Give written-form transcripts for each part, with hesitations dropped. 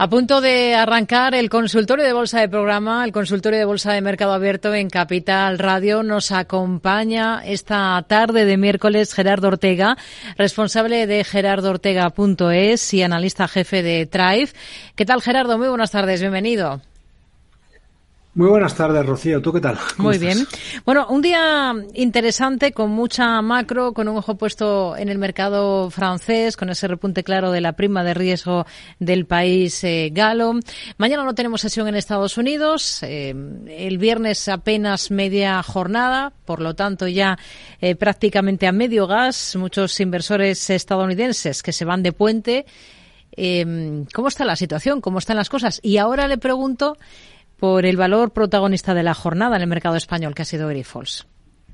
A punto de arrancar el consultorio de bolsa de programa, el consultorio de bolsa de mercado abierto en Capital Radio. Nos acompaña esta tarde de miércoles Gerardo Ortega, responsable de gerardoortega.es y analista jefe de Thrive. ¿Qué tal, Gerardo? Muy buenas tardes, bienvenido. Muy buenas tardes, Rocío. ¿Tú qué tal? Muy bien. Bueno, un día interesante con mucha macro, con un ojo puesto en el mercado francés, con ese repunte claro de la prima de riesgo del país galo. Mañana no tenemos sesión en Estados Unidos. El viernes apenas media jornada, por lo tanto ya prácticamente a medio gas. Muchos inversores estadounidenses que se van de puente. ¿Cómo está la situación? ¿Cómo están las cosas? Y ahora le pregunto por el valor protagonista de la jornada en el mercado español, que ha sido Grifols.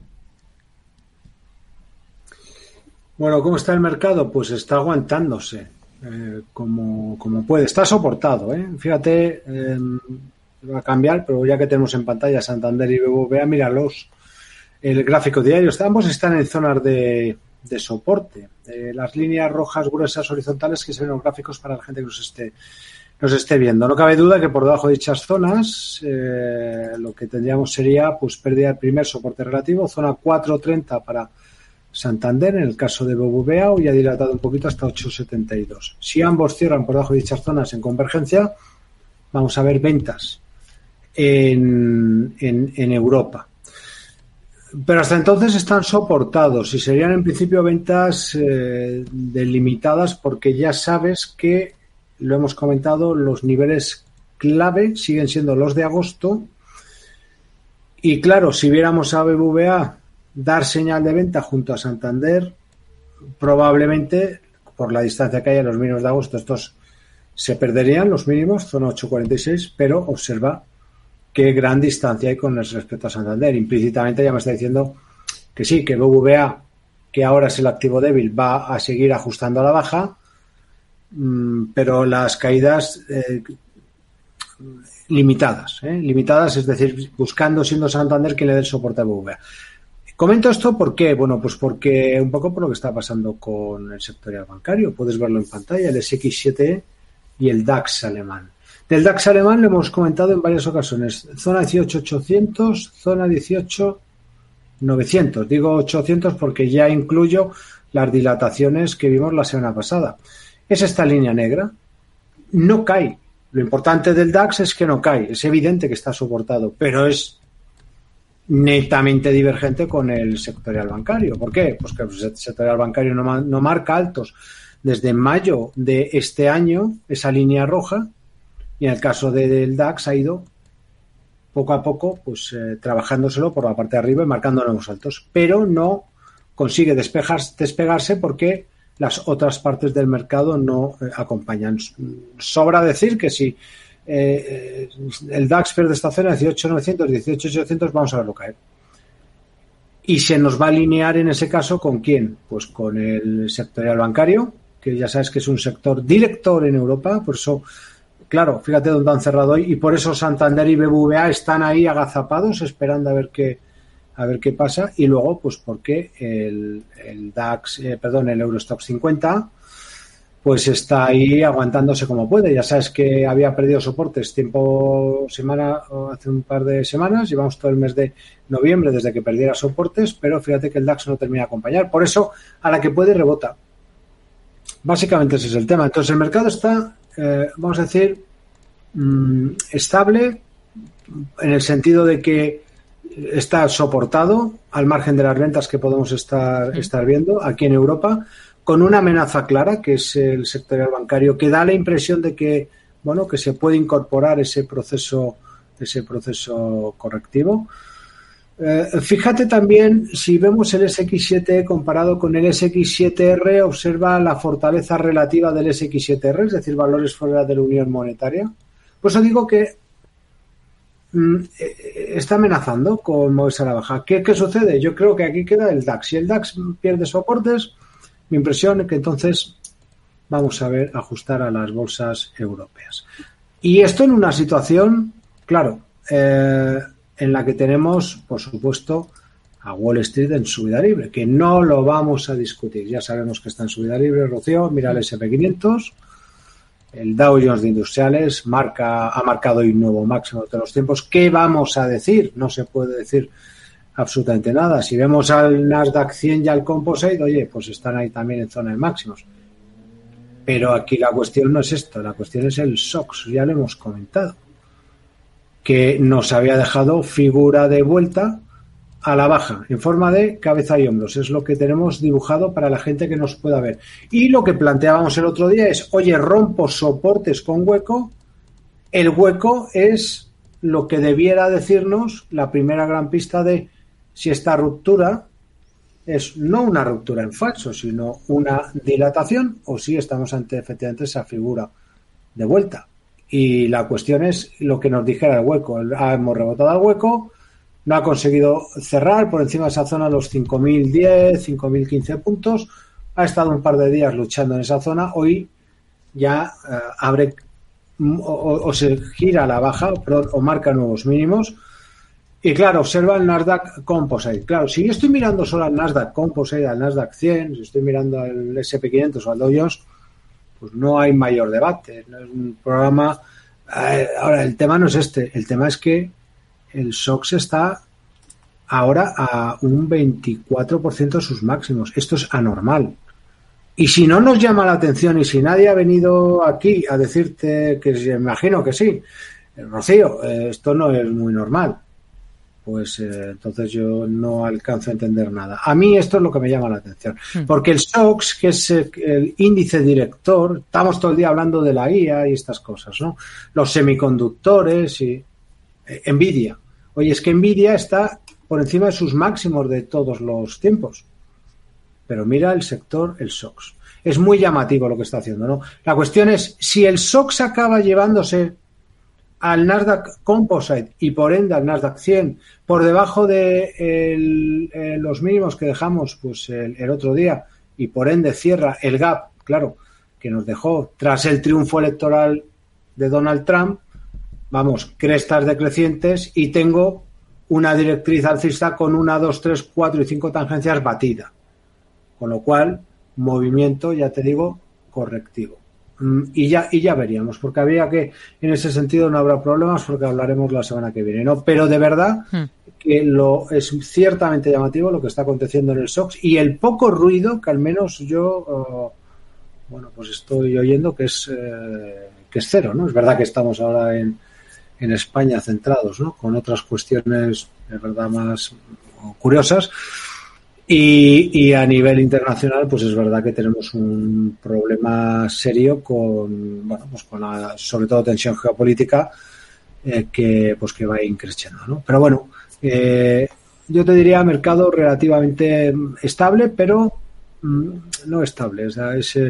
Bueno, ¿cómo está el mercado? Pues está aguantándose como puede. Está soportado, ¿eh? Fíjate, va a cambiar, pero ya que tenemos en pantalla Santander y BBVA, míralos. El gráfico diario, ambos están en zonas de soporte. Las líneas rojas gruesas horizontales que se ven en los gráficos para la gente que nos esté viendo. No cabe duda que por debajo de dichas zonas lo que tendríamos sería pues pérdida del primer soporte relativo, zona 4.30 para Santander, en el caso de BBVA, hoy ha dilatado un poquito hasta 8.72. Si ambos cierran por debajo de dichas zonas en convergencia, vamos a ver ventas en Europa. Pero hasta entonces están soportados y serían en principio ventas delimitadas, porque ya sabes que lo hemos comentado, los niveles clave siguen siendo los de agosto. Y claro, si viéramos a BBVA dar señal de venta junto a Santander, probablemente, por la distancia que hay a los mínimos de agosto, estos se perderían los mínimos, zona 8.46, pero observa qué gran distancia hay con respecto a Santander. Implícitamente ya me está diciendo que sí, que BBVA, que ahora es el activo débil, va a seguir ajustando a la baja, pero las caídas limitadas, es decir, buscando, siendo Santander quien le dé el soporte a BBVA. Comento esto ¿por qué? Bueno, pues porque un poco por lo que está pasando con el sectorial bancario. Puedes verlo en pantalla, el SX7E y el DAX alemán. Del DAX alemán lo hemos comentado en varias ocasiones. Zona 18.800, zona 18.900. Digo 800 porque ya incluyo las dilataciones que vimos la semana pasada. Es esta línea negra. No cae. Lo importante del DAX es que no cae. Es evidente que está soportado, pero es netamente divergente con el sectorial bancario. ¿Por qué? Pues que el sectorial bancario no marca altos desde mayo de este año, esa línea roja, y en el caso del DAX ha ido poco a poco pues trabajándoselo por la parte de arriba y marcando nuevos altos, pero no consigue despegarse porque las otras partes del mercado no acompañan. Sobra decir que si el DAX pierde esta zona 18.900, 18.800, vamos a verlo caer. Y se nos va a alinear en ese caso ¿con quién? Pues con el sectorial bancario, que ya sabes que es un sector director en Europa, por eso, claro, fíjate dónde han cerrado hoy, y por eso Santander y BBVA están ahí agazapados esperando a ver qué pasa, y luego pues porque el DAX, el Eurostoxx 50 pues está ahí aguantándose como puede. Ya sabes que había perdido soportes hace un par de semanas, llevamos todo el mes de noviembre desde que perdiera soportes, pero fíjate que el DAX no termina de acompañar, por eso a la que puede rebota. Básicamente ese es el tema. Entonces el mercado está, vamos a decir, estable, en el sentido de que está soportado al margen de las ventas que podemos estar viendo aquí en Europa, con una amenaza clara, que es el sectorial bancario, que da la impresión de que, bueno, que se puede incorporar ese proceso correctivo. Fíjate también, si vemos el SX7E comparado con el SX7R, observa la fortaleza relativa del SX7R, es decir, valores fuera de la Unión Monetaria. Por eso digo que está amenazando con moverse a la baja. ¿Qué sucede? Yo creo que aquí queda el DAX. Si el DAX pierde soportes, mi impresión es que entonces vamos a ver ajustar a las bolsas europeas. Y esto en una situación, claro, en la que tenemos, por supuesto, a Wall Street en subida libre, que no lo vamos a discutir. Ya sabemos que está en subida libre, Rocío, mira el S&P 500, El Dow Jones de Industriales ha marcado hoy un nuevo máximo de los tiempos. ¿Qué vamos a decir? No se puede decir absolutamente nada. Si vemos al Nasdaq 100 y al Composite, oye, pues están ahí también en zona de máximos. Pero aquí la cuestión no es esto, la cuestión es el SOX, ya lo hemos comentado, que nos había dejado figura de vuelta a la baja, en forma de cabeza y hombros. Es lo que tenemos dibujado para la gente que nos pueda ver. Y lo que planteábamos el otro día es, oye, rompo soportes con hueco. El hueco es lo que debiera decirnos la primera gran pista de si esta ruptura es no una ruptura en falso, sino una dilatación, o si estamos ante efectivamente esa figura de vuelta. Y la cuestión es lo que nos dijera el hueco. Hemos rebotado al hueco, no ha conseguido cerrar por encima de esa zona los 5.010, 5.015 puntos. Ha estado un par de días luchando en esa zona. Hoy ya abre o se gira a la baja, o marca nuevos mínimos. Y claro, observa el Nasdaq Composite. Claro, si yo estoy mirando solo al Nasdaq Composite, al Nasdaq 100, si estoy mirando al SP500 o al Dow Jones, pues no hay mayor debate. No es un programa. Ahora, el tema no es este. El tema es que el SOX está ahora a un 24% de sus máximos. Esto es anormal. Y si no nos llama la atención y si nadie ha venido aquí a decirte que me imagino que sí, Rocío, esto no es muy normal, pues entonces yo no alcanzo a entender nada. A mí esto es lo que me llama la atención. Porque el SOX, que es el índice director, estamos todo el día hablando de la IA y estas cosas, ¿no? Los semiconductores y Nvidia. Oye, es que Nvidia está por encima de sus máximos de todos los tiempos. Pero mira el sector, el SOX. Es muy llamativo lo que está haciendo, ¿no? La cuestión es, si el SOX acaba llevándose al Nasdaq Composite y por ende al Nasdaq 100 por debajo de los mínimos que dejamos pues el otro día y por ende cierra el gap, claro, que nos dejó tras el triunfo electoral de Donald Trump, vamos, crestas decrecientes y tengo una directriz alcista con 1, 2, 3, 4 y 5 tangencias batida. Con lo cual, movimiento, ya te digo, correctivo. Y ya veríamos, porque había que, en ese sentido no habrá problemas porque hablaremos la semana que viene, ¿no? Pero de verdad que es ciertamente llamativo lo que está aconteciendo en el SOX y el poco ruido que al menos yo, pues estoy oyendo que es cero, ¿no? Es verdad que estamos ahora en España centrados, ¿no? Con otras cuestiones, de verdad, más curiosas. Y a nivel internacional, pues es verdad que tenemos un problema serio con la, sobre todo, tensión geopolítica que va increciendo, ¿no? Pero bueno, yo te diría mercado relativamente estable, pero no estable. O sea, es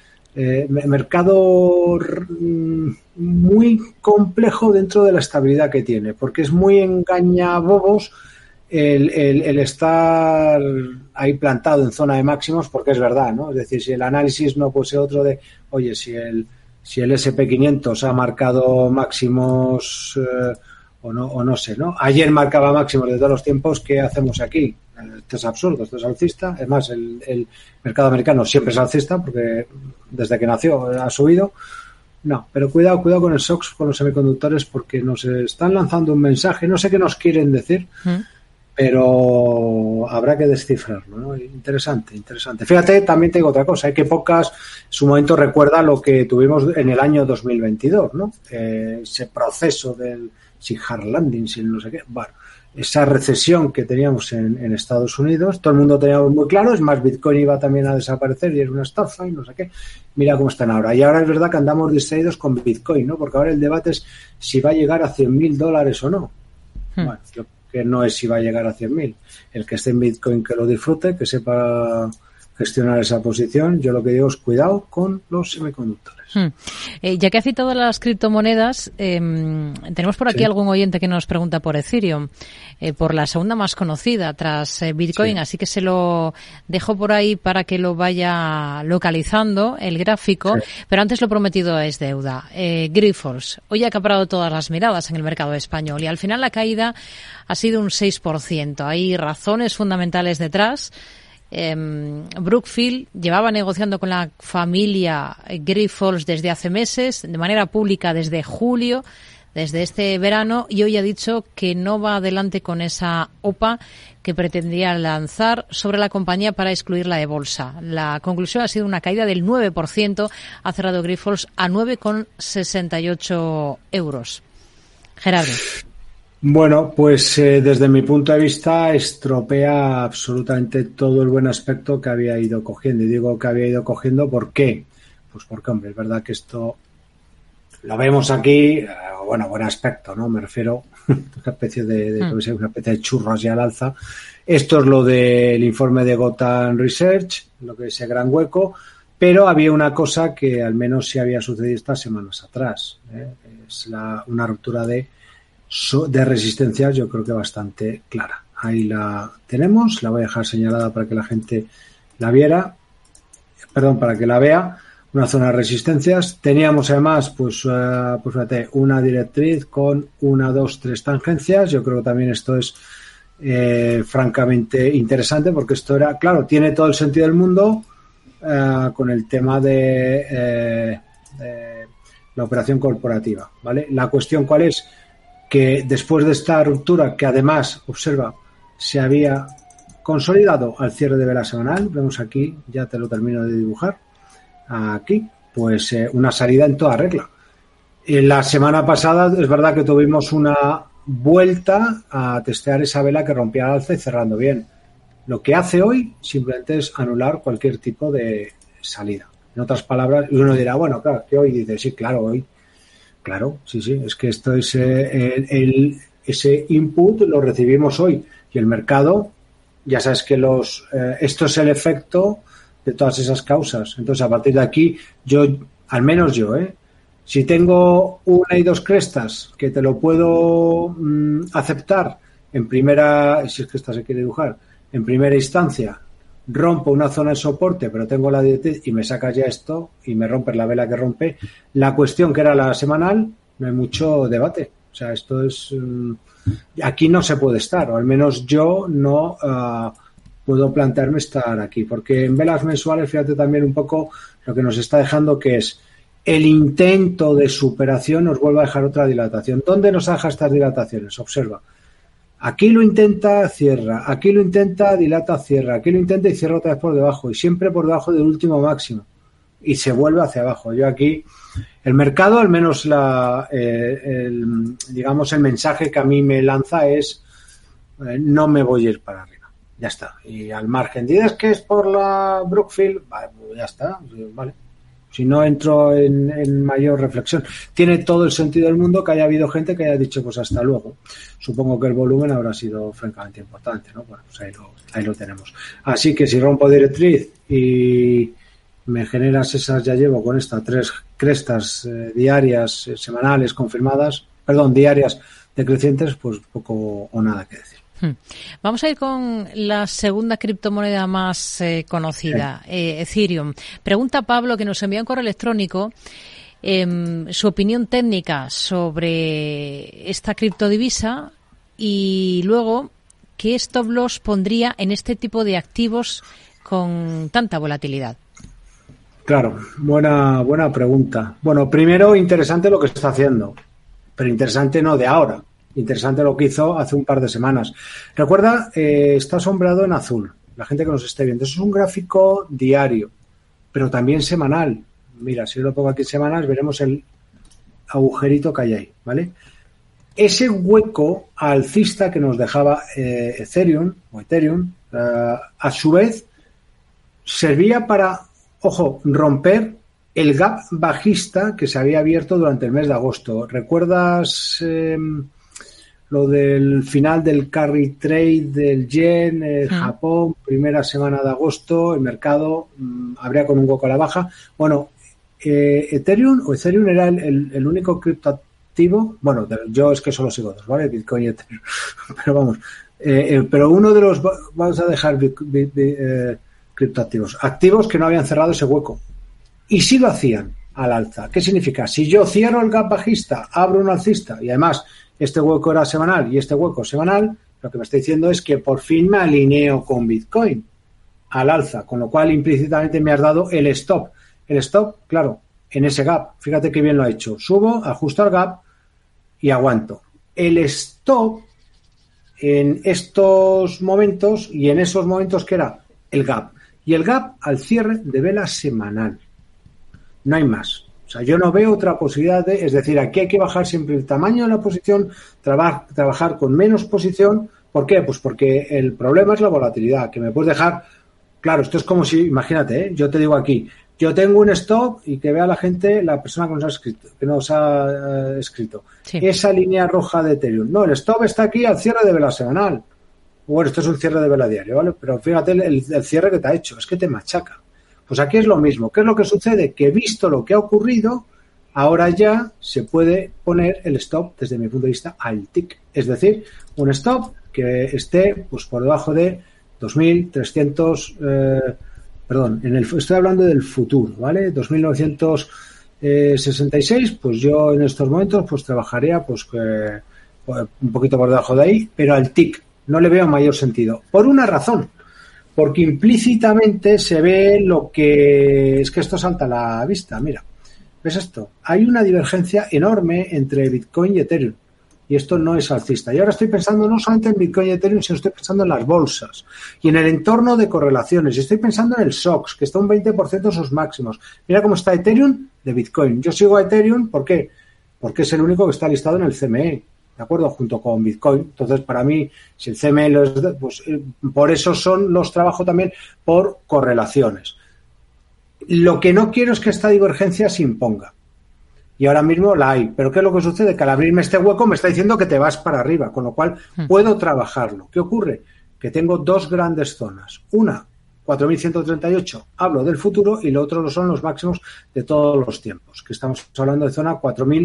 mercado muy complejo dentro de la estabilidad que tiene, porque es muy engañabobos el estar ahí plantado en zona de máximos, porque es verdad, ¿no? Es decir, si el análisis no puede ser otro de, oye, si el SP500 ha marcado máximos o no sé, ¿no? Ayer marcaba máximos de todos los tiempos, ¿qué hacemos aquí? Esto es absurdo, esto es alcista. Además, el mercado americano siempre es alcista porque desde que nació ha subido. No, pero cuidado con el SOX, con los semiconductores, porque nos están lanzando un mensaje, no sé qué nos quieren decir, pero habrá que descifrarlo, ¿no? Interesante. Fíjate, también te digo otra cosa, que Pocas, su momento recuerda lo que tuvimos en el año 2022, ¿no? Ese proceso del hard landing, no sé qué, bueno, esa recesión que teníamos en Estados Unidos, todo el mundo teníamos muy claro, es más, Bitcoin iba también a desaparecer y era una estafa y no sé qué. Mira cómo están ahora. Y ahora es verdad que andamos distraídos con Bitcoin, ¿no? Porque ahora el debate es si va a llegar a $100.000 o no. Bueno, yo que no es si va a llegar a 100.000. El que esté en Bitcoin que lo disfrute, que sepa gestionar esa posición. Yo lo que digo es cuidado con los semiconductores. Ya que ha citado las criptomonedas, tenemos por aquí algún oyente que nos pregunta por Ethereum, por la segunda más conocida tras Bitcoin, así que se lo dejo por ahí para que lo vaya localizando el gráfico, pero antes lo prometido es deuda. Grifols, hoy ha acaparado todas las miradas en el mercado español y al final la caída ha sido un 6%. Hay razones fundamentales detrás Brookfield llevaba negociando con la familia Grifols desde hace meses, de manera pública desde julio, desde este verano, y hoy ha dicho que no va adelante con esa OPA que pretendía lanzar sobre la compañía para excluirla de bolsa. La conclusión ha sido una caída del 9%, ha cerrado Grifols a 9,68 euros. Gerardo. Bueno, pues desde mi punto de vista estropea absolutamente todo el buen aspecto que había ido cogiendo. Y digo que había ido cogiendo, ¿por qué? Pues porque, hombre, es verdad que esto lo vemos aquí, buen aspecto, ¿no? Me refiero a una especie una especie de churros ya al alza. Esto es lo del informe de Gotham Research, lo que es ese gran hueco, pero había una cosa que al menos sí había sucedido estas semanas atrás, es una ruptura de resistencias, yo creo que bastante clara. Ahí la tenemos, la voy a dejar señalada para que la gente la para que la vea. Una zona de resistencias. Teníamos además, pues fíjate, una directriz con 1, 2, 3 tangencias. Yo creo que también esto es francamente interesante, porque esto era, claro, tiene todo el sentido del mundo con el tema de la operación corporativa, ¿vale? La cuestión, ¿cuál es? Que después de esta ruptura, que además, observa, se había consolidado al cierre de vela semanal, vemos aquí, ya te lo termino de dibujar, aquí, pues una salida en toda regla. La semana pasada es verdad que tuvimos una vuelta a testear esa vela que rompía al alza y cerrando bien. Lo que hace hoy simplemente es anular cualquier tipo de salida. En otras palabras, y uno dirá, bueno, claro, que hoy dice, sí, claro, hoy. Claro, sí, es que esto es ese input lo recibimos hoy y el mercado, ya sabes que esto es el efecto de todas esas causas. Entonces, a partir de aquí, al menos yo, si tengo 1 y 2 crestas que te lo puedo aceptar en primera, si es que esta se quiere dibujar, en primera instancia, rompo una zona de soporte, pero tengo la directriz y me sacas ya esto y me rompes la vela que rompe. La cuestión que era la semanal, no hay mucho debate. O sea, esto es... aquí no se puede estar, o al menos yo no puedo plantearme estar aquí, porque en velas mensuales, fíjate también un poco lo que nos está dejando, que es el intento de superación nos vuelve a dejar otra dilatación. ¿Dónde nos deja estas dilataciones? Observa. Aquí lo intenta, cierra. Aquí lo intenta, dilata, cierra. Aquí lo intenta y cierra otra vez por debajo. Y siempre por debajo del último máximo. Y se vuelve hacia abajo. Yo aquí, el mercado, al menos digamos, el mensaje que a mí me lanza es no me voy a ir para arriba. Ya está. Y al margen. ¿Dices que es por la Brookfield? Vale, pues ya está. Vale. Si no entro en mayor reflexión. Tiene todo el sentido del mundo que haya habido gente que haya dicho pues hasta luego. Supongo que el volumen habrá sido francamente importante, ¿no? Bueno, pues ahí lo tenemos. Así que si rompo directriz y me generas esas, ya llevo con esta 3 crestas diarias, semanales confirmadas, diarias decrecientes, pues poco o nada que decir. Vamos a ir con la segunda criptomoneda más conocida, Ethereum. Pregunta Pablo, que nos envía un correo electrónico, su opinión técnica sobre esta criptodivisa y luego qué stop loss pondría en este tipo de activos con tanta volatilidad. Claro, buena pregunta. Bueno, primero, interesante lo que está haciendo, pero interesante no de ahora. Interesante lo que hizo hace un par de semanas. Recuerda, está sombreado en azul. La gente que nos esté viendo. Eso es un gráfico diario, pero también semanal. Mira, si yo lo pongo aquí en semanas, veremos el agujerito que hay ahí, ¿vale? Ese hueco alcista que nos dejaba Ethereum, a su vez, servía para, romper el gap bajista que se había abierto durante el mes de agosto. ¿Recuerdas lo del final del carry trade del yen, Japón, primera semana de agosto, el mercado abría con un hueco a la baja? Bueno, Ethereum era el único criptoactivo, bueno, yo es que solo sigo 2, ¿vale? Bitcoin y Ethereum, pero vamos, pero uno de los, vamos a dejar criptoactivos, activos que no habían cerrado ese hueco, y sí lo hacían al alza. ¿Qué significa? Si yo cierro el gap bajista, abro un alcista, y además este hueco era semanal y este hueco semanal, lo que me está diciendo es que por fin me alineo con Bitcoin. al alza, con lo cual implícitamente me has dado el stop. El stop, claro, en ese gap, fíjate qué bien lo ha hecho. Subo, ajusto al gap y aguanto. El stop en estos momentos y en esos momentos que era el gap. Y el gap al cierre de vela semanal. No hay más. O sea, yo no veo otra posibilidad de... Es decir, aquí hay que bajar siempre el tamaño de la posición, trabajar con menos posición. ¿Por qué? Pues porque el problema es la volatilidad, que me puedes dejar... Claro, esto es como si... Imagínate, yo te digo aquí, yo tengo un stop y que vea la gente, la persona que nos ha escrito. Sí. Esa línea roja de Ethereum. No, el stop está aquí al cierre de vela semanal. Bueno, esto es un cierre de vela diario, ¿vale? Pero fíjate el cierre que te ha hecho, es que te machaca. Pues aquí es lo mismo. ¿Qué es lo que sucede? Que visto lo que ha ocurrido, ahora ya se puede poner el stop, desde mi punto de vista, al tick. Es decir, un stop que esté pues por debajo de 2.300... estoy hablando del futuro, ¿vale? 2.966, pues yo en estos momentos pues trabajaría pues un poquito por debajo de ahí, pero al tick. No le veo mayor sentido. Por una razón. Porque implícitamente se ve lo que... Es que esto salta a la vista, mira. ¿Ves esto? Hay una divergencia enorme entre Bitcoin y Ethereum. Y esto no es alcista. Y ahora estoy pensando no solamente en Bitcoin y Ethereum, sino estoy pensando en las bolsas. Y en el entorno de correlaciones. Y estoy pensando en el SOX, que está un 20% de sus máximos. Mira cómo está Ethereum de Bitcoin. Yo sigo a Ethereum, ¿por qué? Porque es el único que está listado en el CME. ¿De acuerdo? Junto con Bitcoin. Entonces, para mí, si el CME pues por eso los trabajo también por correlaciones. Lo que no quiero es que esta divergencia se imponga. Y ahora mismo la hay. Pero ¿qué es lo que sucede? Que al abrirme este hueco me está diciendo que te vas para arriba, con lo cual puedo trabajarlo. ¿Qué ocurre? Que tengo dos grandes zonas. Una, 4.138, hablo del futuro, y lo otro son los máximos de todos los tiempos, que estamos hablando de zona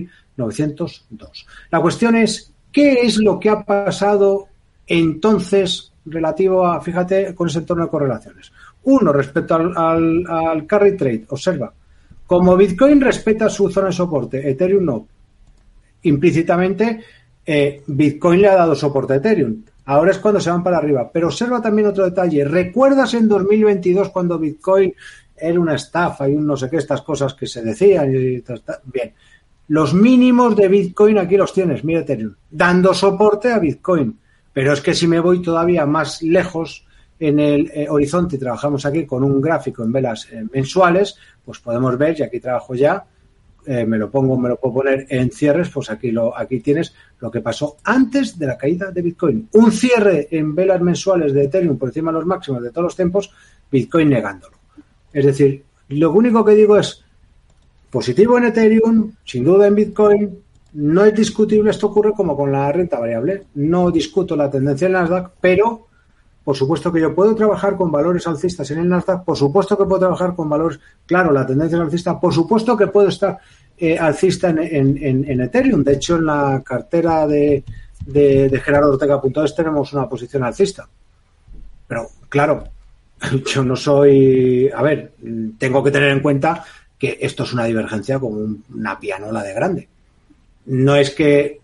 4.902. La cuestión es, ¿qué es lo que ha pasado entonces relativo a, fíjate, con ese entorno de correlaciones? Uno, respecto al carry trade, observa, como Bitcoin respeta su zona de soporte, Ethereum no. Implícitamente, Bitcoin le ha dado soporte a Ethereum. Ahora es cuando se van para arriba. Pero observa también otro detalle. ¿Recuerdas en 2022 cuando Bitcoin era una estafa y un no sé qué, estas cosas que se decían? Bien. Los mínimos de Bitcoin aquí los tienes, mira Ethereum, dando soporte a Bitcoin. Pero es que si me voy todavía más lejos en el horizonte y trabajamos aquí con un gráfico en velas mensuales, pues podemos ver, y aquí trabajo ya, me lo puedo poner en cierres, pues aquí tienes lo que pasó antes de la caída de Bitcoin. Un cierre en velas mensuales de Ethereum por encima de los máximos de todos los tiempos, Bitcoin negándolo. Es decir, lo único que digo es positivo en Ethereum, sin duda en Bitcoin. No es discutible, esto ocurre como con la renta variable. No discuto la tendencia en Nasdaq, pero por supuesto que yo puedo trabajar con valores alcistas en el Nasdaq, por supuesto que puedo trabajar con valores, claro, la tendencia es alcista, por supuesto que puedo estar alcista en Ethereum. De hecho, en la cartera de GerardoOrtega.es tenemos una posición alcista. Pero, claro, yo no soy... A ver, tengo que tener en cuenta que esto es una divergencia como una pianola de grande. No es que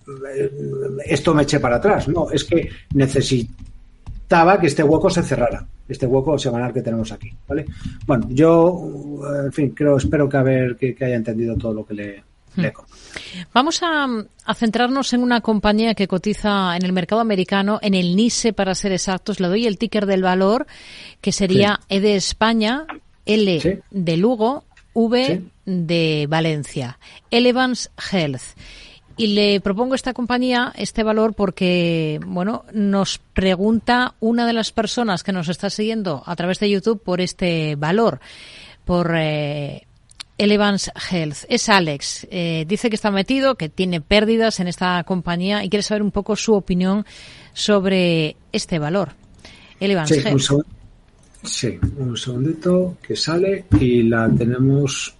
esto me eche para atrás, no, es que necesitaba que este hueco se cerrara, este hueco semanal que tenemos aquí, ¿vale? Bueno, yo, en fin, espero que haya entendido todo lo que le Vamos a centrarnos en una compañía que cotiza en el mercado americano, en el NYSE para ser exactos. Le doy el ticker del valor, que sería E de España, L de Lugo, V de Valencia, Elevance Health. Y le propongo a esta compañía este valor porque, bueno, nos pregunta una de las personas que nos está siguiendo a través de YouTube por este valor, por Elevance Health. Es Alex. Dice que está metido, que tiene pérdidas en esta compañía y quiere saber un poco su opinión sobre este valor. Elevance Health. Sí, un segundito que sale y la tenemos.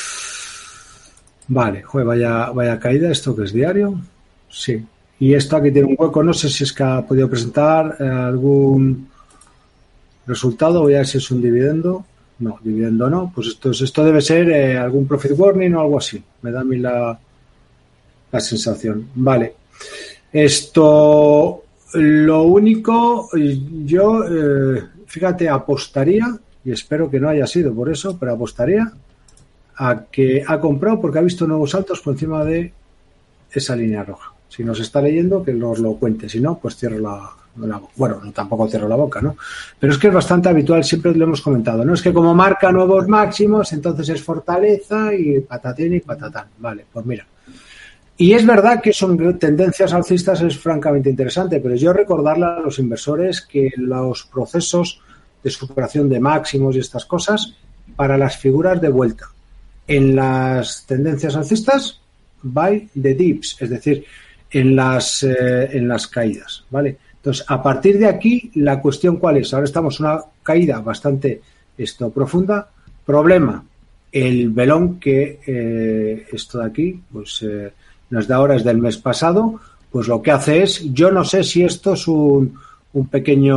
Vale, vaya caída, esto que es diario. Sí, y esto aquí tiene un hueco, no sé si es que ha podido presentar algún resultado, voy a ver si es un dividendo. No, dividendo no, pues esto debe ser algún profit warning o algo así, me da a mí la sensación. Vale, esto, lo único, yo fíjate, apostaría, y espero que no haya sido por eso, pero apostaría a que ha comprado porque ha visto nuevos altos por encima de esa línea roja. Si nos está leyendo, que nos lo cuente. Si no, pues cierro la boca. Bueno, tampoco cierro la boca, ¿no? Pero es que es bastante habitual, siempre lo hemos comentado, ¿no? Es que como marca nuevos máximos, entonces es fortaleza y patatín y patatán. Vale, pues mira. Y es verdad que son tendencias alcistas, es francamente interesante, pero yo recordarle a los inversores que los procesos de superación de máximos y estas cosas, para las figuras de vuelta en las tendencias alcistas, buy the dips, es decir, en las caídas, ¿vale? Entonces, a partir de aquí, la cuestión ¿cuál es? Ahora estamos en una caída bastante profunda. Problema, el velón que esto de aquí, pues nos da ahora es del mes pasado, pues lo que hace es, yo no sé si esto es una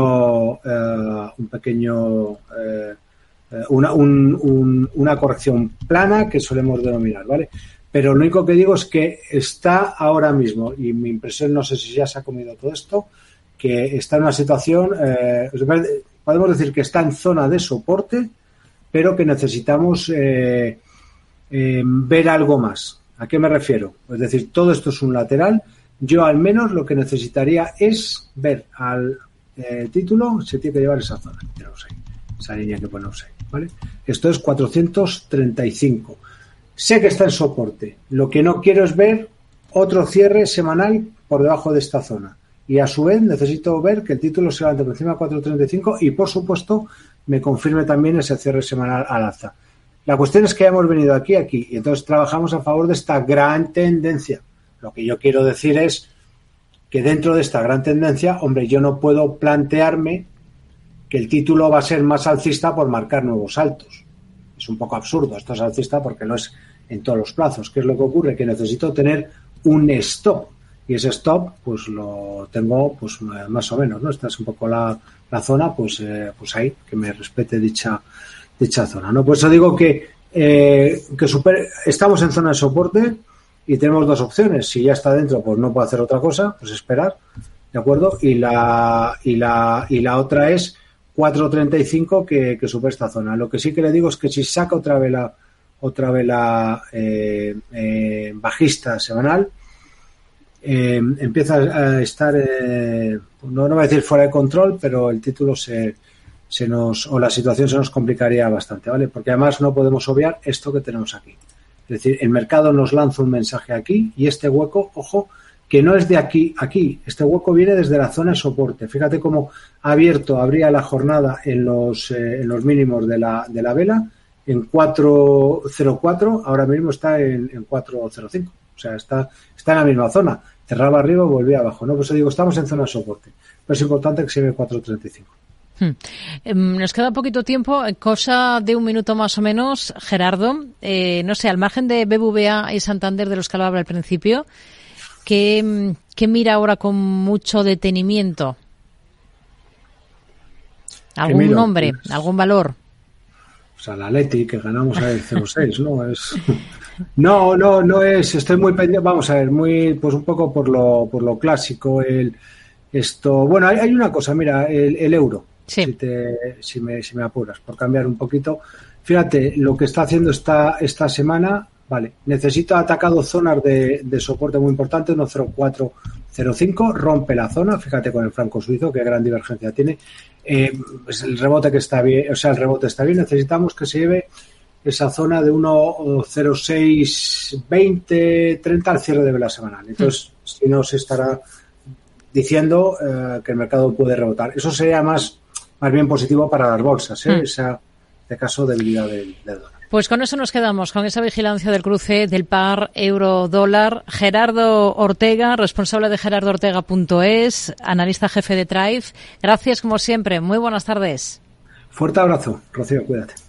corrección plana que solemos denominar, ¿vale? Pero lo único que digo es que está ahora mismo, y mi impresión, no sé si ya se ha comido todo esto, que está en una situación, podemos decir que está en zona de soporte, pero que necesitamos ver algo más. ¿A qué me refiero? Es decir, todo esto es un lateral. Yo al menos lo que necesitaría es ver al título, se tiene que llevar esa zona, esa línea que ponemos ahí, ¿vale? Esto es 435. Sé que está en soporte. Lo que no quiero es ver otro cierre semanal por debajo de esta zona. Y a su vez necesito ver que el título se levante por encima de 435 y, por supuesto, me confirme también ese cierre semanal al alza. La cuestión es que ya hemos venido aquí, y entonces trabajamos a favor de esta gran tendencia. Lo que yo quiero decir es que dentro de esta gran tendencia, hombre, yo no puedo plantearme que el título va a ser más alcista por marcar nuevos altos. Es un poco absurdo, esto es alcista porque no es en todos los plazos. ¿Qué es lo que ocurre? Que necesito tener un stop, y ese stop pues lo tengo pues más o menos, ¿no? Esta es un poco la zona, pues ahí, que me respete dicha zona, ¿no? Por eso digo que estamos en zona de soporte y tenemos dos opciones. Si ya está dentro, pues no puedo hacer otra cosa, pues esperar, ¿de acuerdo? Y la otra es 4.35 que supera esta zona. Lo que sí que le digo es que si saca otra vela bajista semanal, empieza a estar, no voy a decir fuera de control, pero el título o la situación se nos complicaría bastante, ¿vale? Porque además no podemos obviar esto que tenemos aquí. Es decir, el mercado nos lanza un mensaje aquí y este hueco, ojo, que no es de aquí. Este hueco viene desde la zona de soporte. Fíjate cómo abría la jornada en los mínimos de la vela en 4.04, ahora mismo está en 4.05. O sea, está en la misma zona. Cerraba arriba y volvía abajo, ¿no? Por eso digo, estamos en zona de soporte. Pero es importante que se ve 4.35. Nos queda poquito tiempo, cosa de un minuto más o menos. Gerardo, no sé, al margen de BBVA y Santander, de los que hablaba al principio, ¿qué mira ahora con mucho detenimiento? ¿Algún nombre, algún valor? O sea, la Leti, que ganamos a 0,6, ¿no? No es, estoy muy pendiente, vamos a ver, pues un poco por lo clásico, bueno, hay una cosa, mira, el euro. Sí. Si me apuras, por cambiar un poquito. Fíjate, lo que está haciendo esta semana, vale, ha atacado zonas de soporte muy importantes, 1.0405, rompe la zona, fíjate con el franco suizo, qué gran divergencia tiene. Pues el rebote está bien, necesitamos que se lleve esa zona de 1.0620, 30 al cierre de la semanal. Entonces, si no, se estará diciendo que el mercado puede rebotar. Eso sería más bien positivo para las bolsas, ese caso debilidad del dólar. Pues con eso nos quedamos, con esa vigilancia del cruce del par euro-dólar. Gerardo Ortega, responsable de gerardoortega.es, analista jefe de Thrive. Gracias como siempre, muy buenas tardes. Fuerte abrazo, Rocío, cuídate.